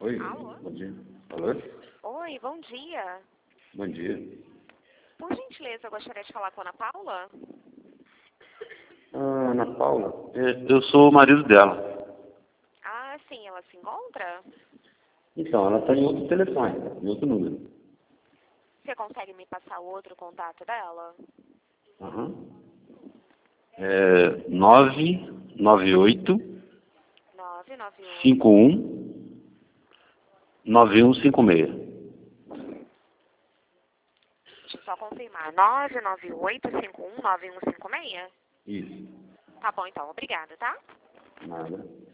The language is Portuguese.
Oi, Alô? bom dia. Alô? Oi, bom dia. Bom dia. Por gentileza, eu gostaria de falar com a Ana Paula. Ah, Ana Paula? Eu sou o marido dela. Ah, sim, ela se encontra? Então, ela está em outro telefone, em outro número. Você consegue me passar o outro contato dela? Aham. É 998 998. 51 9156. Deixa eu só confirmar. 998519156? Isso. Tá bom, então. Obrigada, tá? Nada.